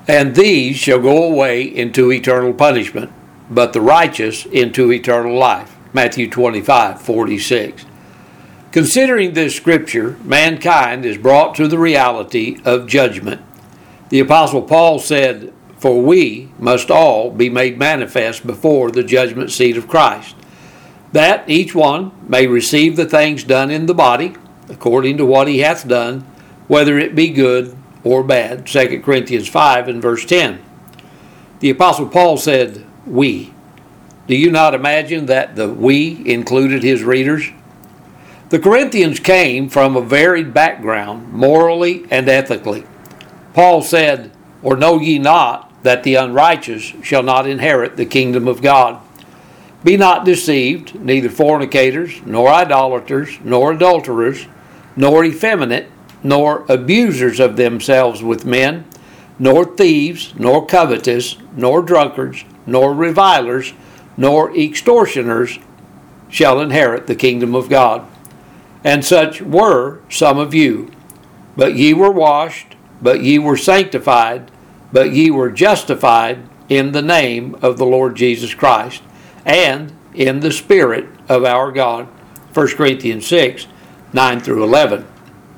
And these shall go away into eternal punishment, but the righteous into eternal life. Matthew 25:46. Considering this scripture, mankind is brought to the reality of judgment. The Apostle Paul said, "For we must all be made manifest before the judgment seat of Christ, that each one may receive the things done in the body, according to what he hath done, whether it be good or bad." 2 Corinthians 5 and verse 10. The Apostle Paul said, "we." Do you not imagine that the "we" included his readers? The Corinthians came from a varied background, morally and ethically. Paul said, "Or know ye not that the unrighteous shall not inherit the kingdom of God? Be not deceived, neither fornicators, nor idolaters, nor adulterers, nor effeminate, nor abusers of themselves with men, nor thieves, nor covetous, nor drunkards, nor revilers, nor extortioners shall inherit the kingdom of God. And such were some of you. But ye were washed, but ye were sanctified, but ye were justified in the name of the Lord Jesus Christ, and in the Spirit of our God." 1 Corinthians 6, 9 through 11.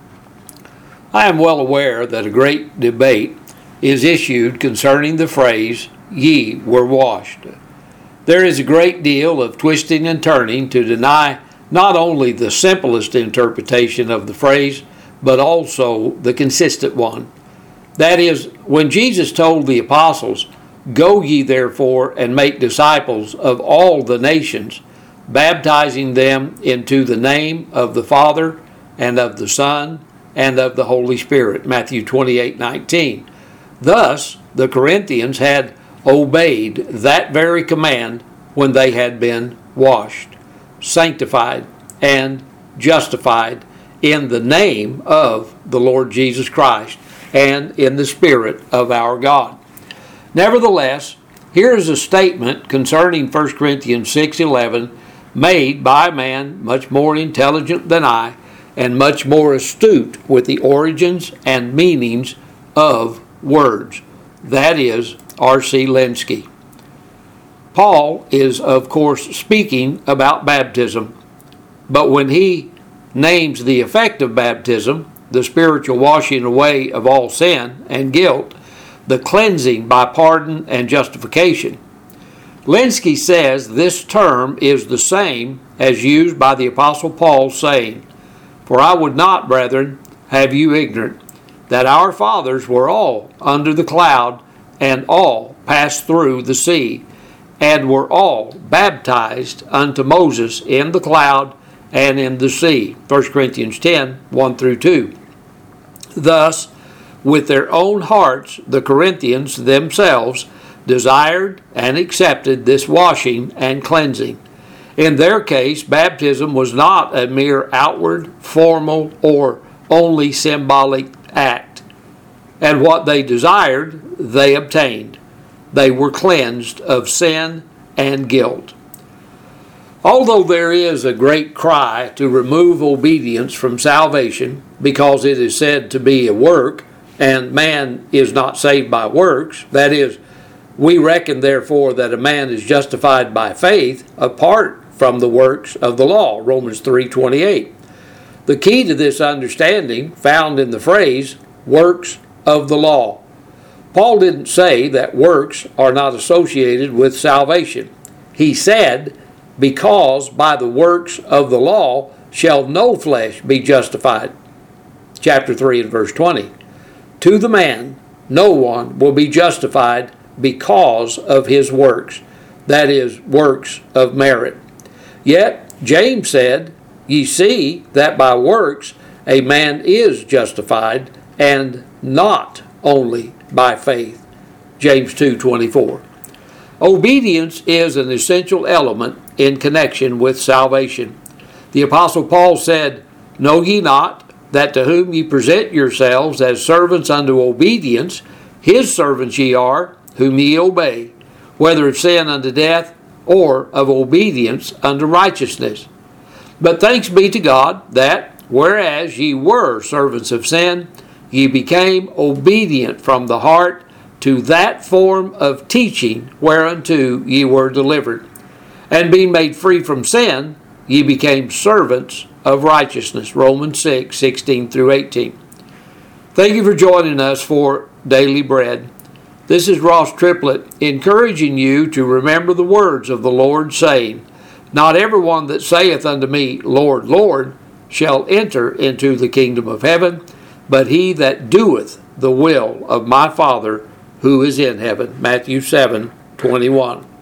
I am well aware that a great debate is issued concerning the phrase, "ye were washed." There is a great deal of twisting and turning to deny not only the simplest interpretation of the phrase, but also the consistent one. That is, when Jesus told the apostles, "Go ye therefore and make disciples of all the nations, baptizing them into the name of the Father and of the Son and of the Holy Spirit." Matthew 28:19. Thus, the Corinthians had obeyed that very command when they had been washed, sanctified, and justified in the name of the Lord Jesus Christ and in the Spirit of our God. Nevertheless, here is a statement concerning 1 Corinthians 6:11 made by a man much more intelligent than I and much more astute with the origins and meanings of words. That is R.C. Lenski. Paul is, of course, speaking about baptism, but when he names the effect of baptism, the spiritual washing away of all sin and guilt, the cleansing by pardon and justification, Lenski says this term is the same as used by the Apostle Paul, saying, "For I would not, brethren, have you ignorant, that our fathers were all under the cloud, and all passed through the sea, and were all baptized unto Moses in the cloud and in the sea." 1 Corinthians 10, 1 through 2. Thus, with their own hearts, the Corinthians themselves desired and accepted this washing and cleansing. In their case, baptism was not a mere outward, formal, or only symbolic act. And what they desired, they obtained. They were cleansed of sin and guilt. Although there is a great cry to remove obedience from salvation because it is said to be a work, and man is not saved by works, that is, we reckon therefore that a man is justified by faith apart from the works of the law, Romans 3:28. The key to this understanding found in the phrase, works of the law. Paul didn't say that works are not associated with salvation. He said, "Because by the works of the law shall no flesh be justified." Chapter 3 and verse 20. To the man, no one will be justified because of his works, that is, works of merit. Yet James said, "Ye see that by works a man is justified, and not only by faith." James 2:24. Obedience is an essential element in connection with salvation. The Apostle Paul said, "Know ye not that to whom ye present yourselves as servants unto obedience, his servants ye are, whom ye obey, whether of sin unto death, or of obedience unto righteousness? But thanks be to God that, whereas ye were servants of sin, ye became obedient from the heart to that form of teaching whereunto ye were delivered. And being made free from sin, ye became servants of righteousness. Romans 6:16 through 18. Thank you for joining us for Daily Bread. This is Ross Triplett encouraging you to remember the words of the Lord, saying, Not everyone that saith unto me, Lord, Lord, shall enter into the kingdom of heaven, but he that doeth the will of my Father who is in heaven. Matthew 7:21.